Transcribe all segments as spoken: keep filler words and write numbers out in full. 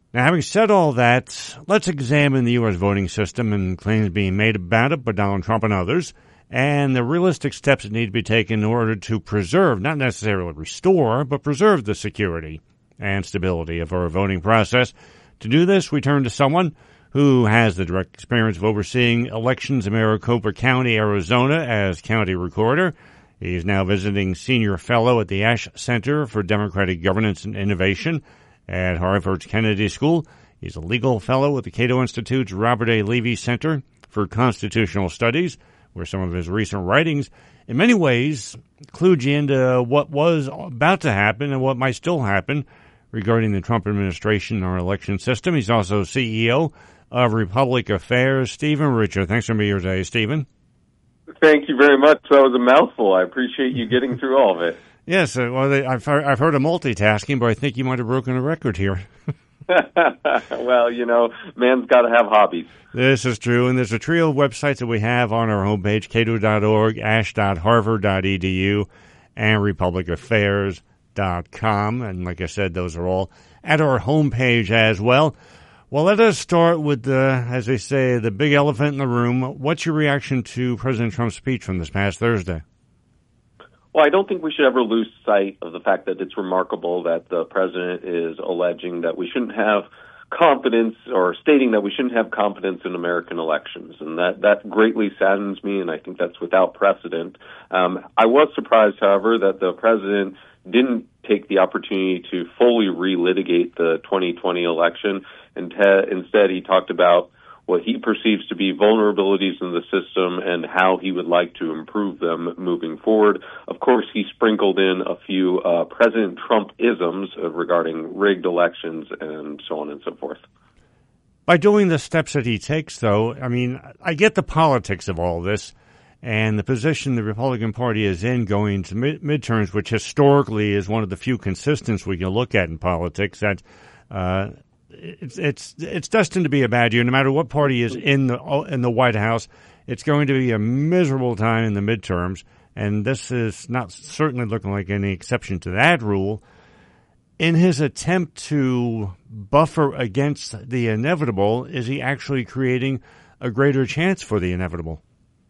Now, having said all that, let's examine the U S voting system and claims being made about it by Donald Trump and others, and the realistic steps that need to be taken in order to preserve, not necessarily restore, but preserve the security and stability of our voting process. To do this, we turn to someone who has the direct experience of overseeing elections in Maricopa County, Arizona, as county recorder. He is now visiting senior fellow at the Ash Center for Democratic Governance and Innovation at Harvard's Kennedy School. He's a legal fellow at the Cato Institute's Robert A. Levy Center for Constitutional Studies, where some of his recent writings, in many ways, clued you into what was about to happen and what might still happen regarding the Trump administration and our election system. He's also C E O of Republic Affairs. Stephen Richer, thanks for being here today, Stephen. Thank you very much. That was a mouthful. I appreciate you getting through all of it. Yes, uh, well, they, I've, I've heard of multitasking, but I think you might have broken a record here. Well, you know, man's got to have hobbies. This is true, and there's a trio of websites that we have on our homepage, cato dot org, ash dot harvard dot e d u, and republic affairs dot com. And like I said, those are all at our homepage as well. Well, let us start with, the, as they say, the big elephant in the room. What's your reaction to President Trump's speech from this past Thursday? Well, I don't think we should ever lose sight of the fact that it's remarkable that the president is alleging that we shouldn't have confidence, or stating that we shouldn't have confidence in American elections. And that, that greatly saddens me, and I think that's without precedent. Um, I was surprised, however, that the president didn't take the opportunity to fully relitigate the twenty twenty election, and te- instead he talked about what he perceives to be vulnerabilities in the system and how he would like to improve them moving forward. Of course, he sprinkled in a few uh, President Trump-isms uh, regarding rigged elections and so on and so forth. By doing the steps that he takes, though, I mean, I get the politics of all this and the position the Republican Party is in going to mid- midterms, which historically is one of the few consistents we can look at in politics, that uh It's it's it's destined to be a bad year. No matter what party is in the in the White House, it's going to be a miserable time in the midterms, and this is not certainly looking like any exception to that rule. In his attempt to buffer against the inevitable, is he actually creating a greater chance for the inevitable?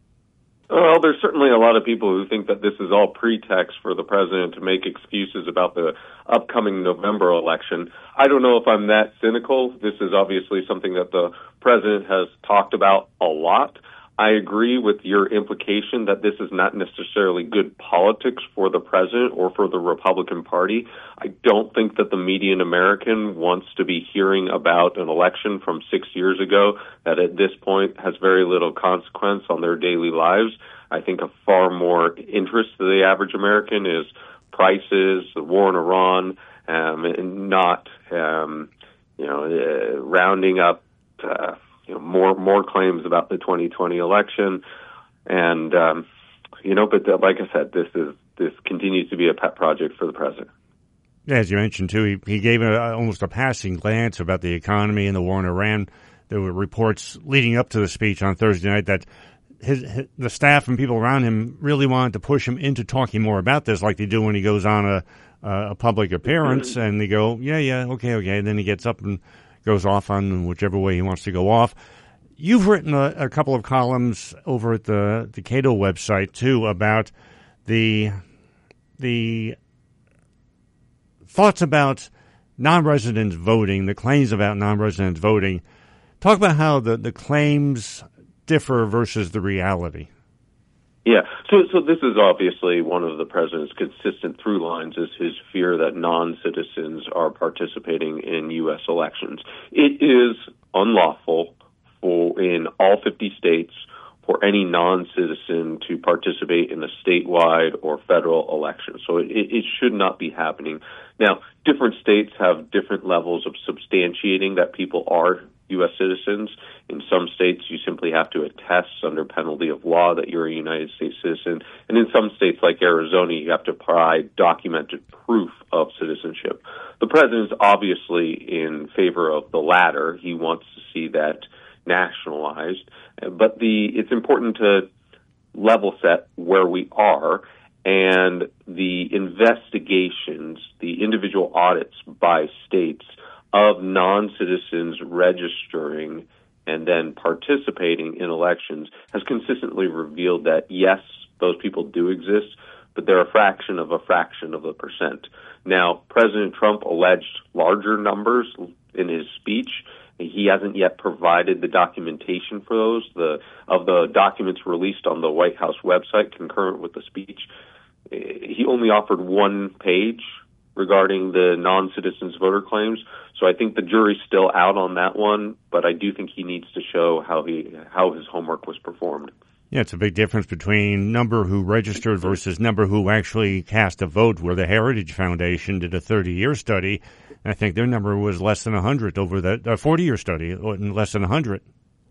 Well, there's certainly a lot of people who think that this is all pretext for the president to make excuses about the upcoming November election. I don't know if I'm that cynical. This is obviously something that the president has talked about a lot. I agree with your implication that this is not necessarily good politics for the president or for the Republican Party. I don't think that the median American wants to be hearing about an election from six years ago that at this point has very little consequence on their daily lives. I think of far more interest to the average American is prices, the war in Iran, um, and not, um, you know, uh, rounding up uh, You know, more more claims about the twenty twenty election, and um, you know, but the, like I said, this is this continues to be a pet project for the president. As you mentioned too, he he gave a, almost a passing glance about the economy and the war in Iran. There were reports leading up to the speech on Thursday night that his, his the staff and people around him really wanted to push him into talking more about this, like they do when he goes on a a public appearance, and they go, yeah, yeah, okay, okay, and then he gets up and goes off on whichever way he wants to go off. You've written a, a couple of columns over at the, the Cato website, too, about the the thoughts about non-residents voting, the claims about non-residents voting. Talk about how the, the claims differ versus the reality. Yeah, so so this is obviously one of the president's consistent through lines is his fear that non-citizens are participating in U S elections. It is unlawful for in all fifty states for any non-citizen to participate in a statewide or federal election. So it, it should not be happening. Now, different states have different levels of substantiating that people are U S citizens. In some states, you simply have to attest under penalty of law that you're a United States citizen. And in some states, like Arizona, you have to provide documented proof of citizenship. The president's obviously in favor of the latter. He wants to see that nationalized. But the it's important to level set where we are. And the investigations, the individual audits by states of non-citizens registering and then participating in elections has consistently revealed that, yes, those people do exist, but they're a fraction of a fraction of a percent. Now, President Trump alleged larger numbers in his speech. He hasn't yet provided the documentation for those. The of the documents released on the White House website concurrent with the speech, he only offered one page regarding the non-citizens voter claims. So I think the jury's still out on that one, but I do think he needs to show how he how his homework was performed. Yeah, it's a big difference between number who registered versus number who actually cast a vote, where the Heritage Foundation did a thirty-year study. And I think their number was less than one hundred over that uh, forty-year study, less than one hundred.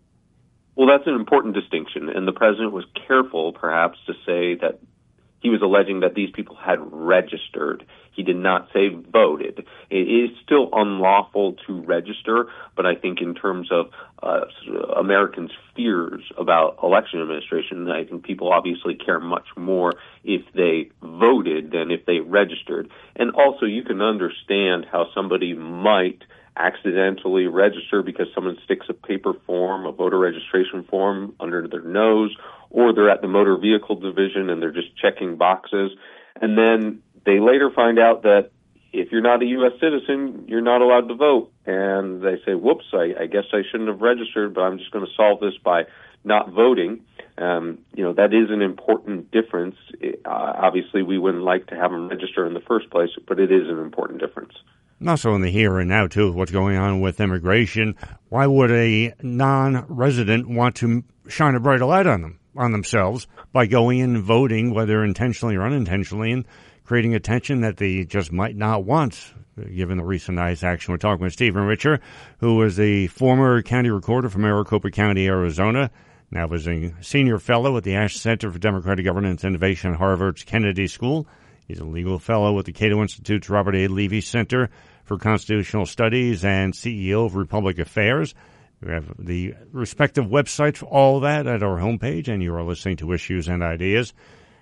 Well, that's an important distinction, and the president was careful, perhaps, to say that he was alleging that these people had registered. He did not say voted. It is still unlawful to register, but I think in terms of uh, Americans' fears about election administration, I think people obviously care much more if they voted than if they registered. And also, you can understand how somebody might accidentally register because someone sticks a paper form, a voter registration form, under their nose, or they're at the motor vehicle division and they're just checking boxes. And then they later find out that if you're not a U S citizen, you're not allowed to vote. And they say, whoops, I, I guess I shouldn't have registered, but I'm just going to solve this by not voting. Um, you know, that is an important difference. It, uh, obviously, we wouldn't like to have them register in the first place, but it is an important difference. And also in the here and now, too, what's going on with immigration. Why would a non-resident want to shine a brighter light on them, on themselves, by going in and voting, whether intentionally or unintentionally, and creating attention that they just might not want, given the recent ICE action? We're talking with Stephen Richer, who was a former county recorder from Maricopa County, Arizona, now was a senior fellow at the Ash Center for Democratic Governance Innovation at Harvard's Kennedy School. He's a legal fellow with the Cato Institute's Robert A. Levy Center for Constitutional Studies and C E O of Republic Affairs. We have the respective websites for all that at our homepage, and you are listening to Issues and Ideas.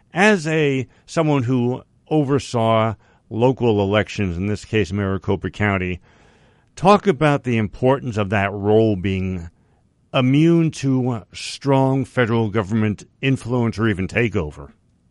As a someone who oversaw local elections, in this case Maricopa County, talk about the importance of that role being immune to strong federal government influence or even takeover.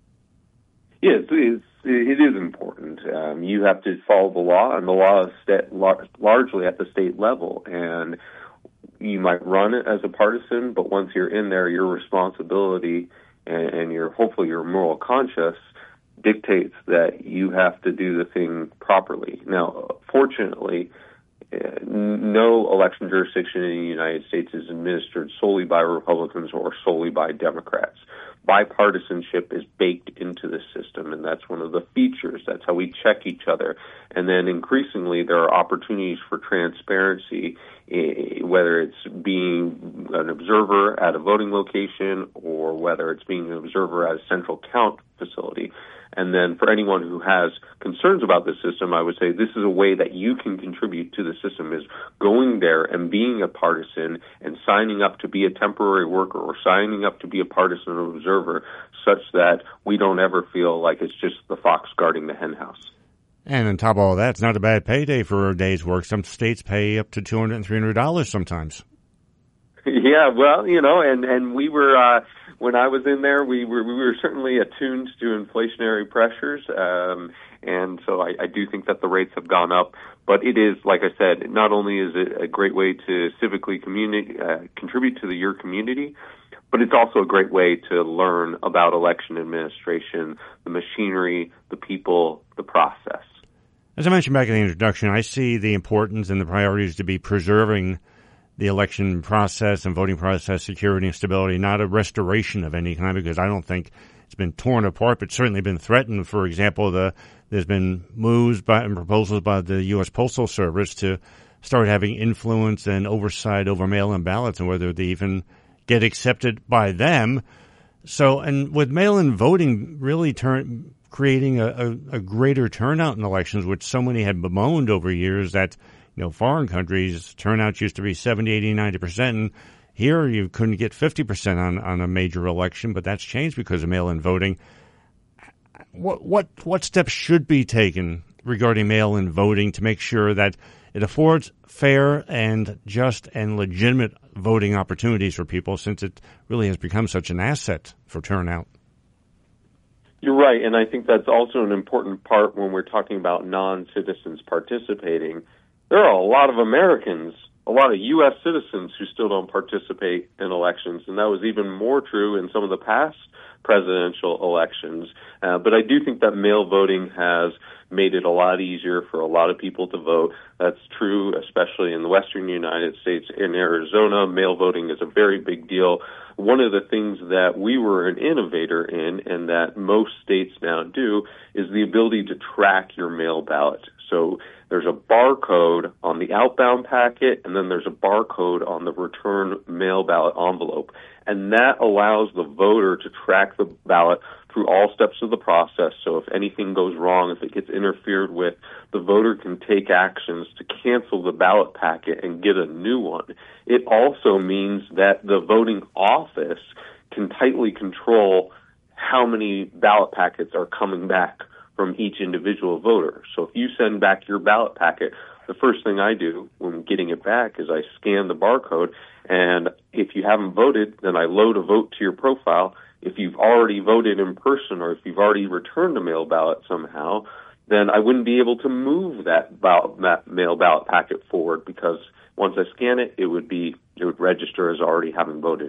Yes, it's, it is important. Um, you have to follow the law, and the law is set largely at the state level. And you might run it as a partisan, but once you're in there, your responsibility and, and your hopefully your moral conscience dictates that you have to do the thing properly. Now, fortunately, no election jurisdiction in the United States is administered solely by Republicans or solely by Democrats. Bipartisanship is baked into the system, and that's one of the features. That's how we check each other. And then increasingly, there are opportunities for transparency, whether it's being an observer at a voting location or whether it's being an observer at a central count facility. And then for anyone who has concerns about the system, I would say this is a way that you can contribute to the system, is going there and being a partisan and signing up to be a temporary worker or signing up to be a partisan observer, such that we don't ever feel like it's just the fox guarding the hen house. And on top of all that, it's not a bad payday for a day's work. Some states pay up to two hundred dollars and three hundred dollars sometimes. Yeah, well, you know, and, and we were, uh, when I was in there, we were, we were certainly attuned to inflationary pressures. Um, and so I, I do think that the rates have gone up. But it is, like I said, not only is it a great way to civically communi- uh, contribute to the, your community, but it's also a great way to learn about election administration, the machinery, the people, the process. As I mentioned back in the introduction, I see the importance and the priorities to be preserving the election process and voting process security and stability, not a restoration of any kind, because I don't think it's been torn apart, but certainly been threatened. For example, the there's been moves by, and proposals by the U S Postal Service to start having influence and oversight over mail-in ballots and whether they even get accepted by them. So, and with mail-in voting really turn, creating a, a, a greater turnout in elections, which so many had bemoaned over years that, you know, foreign countries, turnout used to be seventy, eighty, ninety percent. And here you couldn't get fifty percent on, on a major election, but that's changed because of mail-in voting. What, what, what steps should be taken regarding mail-in voting to make sure that it affords fair and just and legitimate voting opportunities for people, since it really has become such an asset for turnout. You're right, and I think that's also an important part when we're talking about non-citizens participating. There are a lot of Americans, a lot of U S citizens who still don't participate in elections, and that was even more true in some of the past presidential elections. Uh, but I do think that mail voting has made it a lot easier for a lot of people to vote. That's true, especially in the western United States. In Arizona, mail voting is a very big deal. One of the things that we were an innovator in, and that most states now do, is the ability to track your mail ballot. So there's a barcode on the outbound packet, and then there's a barcode on the return mail ballot envelope. And that allows the voter to track the ballot through all steps of the process. So if anything goes wrong, if it gets interfered with, the voter can take actions to cancel the ballot packet and get a new one. It also means that the voting office can tightly control how many ballot packets are coming back from each individual voter. So if you send back your ballot packet, the first thing I do when getting it back is I scan the barcode, and if you haven't voted, then I load a vote to your profile. If you've already voted in person, or if you've already returned a mail ballot somehow, then I wouldn't be able to move that, ballot, that mail ballot packet forward, because once I scan it, it would be it would register as already having voted.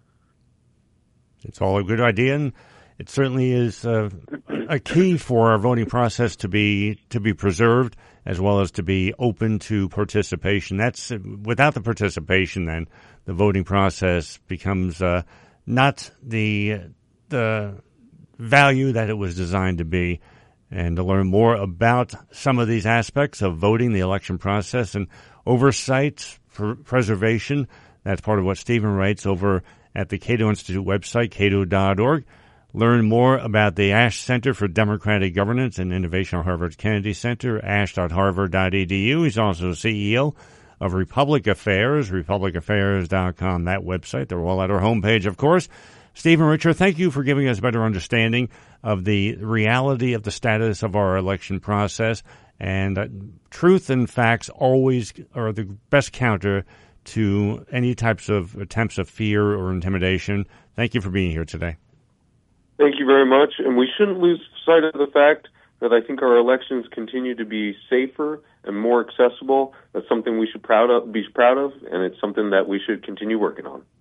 It's all a good idea, and it certainly is uh, a key for our voting process to be to be preserved, as well as to be open to participation. That's without the participation, then the voting process becomes uh, not the the value that it was designed to be. And to learn more about some of these aspects of voting, the election process, and oversight, pr- preservation, that's part of what Stephen writes over at the Cato Institute website, cato dot org. Learn more about the Ash Center for Democratic Governance and Innovation at Harvard Kennedy Center, ash dot harvard dot e d u. He's also C E O of Republic Affairs, republic affairs dot com, that website. They're all at our homepage, of course. Stephen Richer, thank you for giving us a better understanding of the reality of the status of our election process. And uh, truth and facts always are the best counter to any types of attempts of fear or intimidation. Thank you for being here today. Thank you very much. And we shouldn't lose sight of the fact that I think our elections continue to be safer and more accessible. That's something we should proud of, be proud of, and it's something that we should continue working on.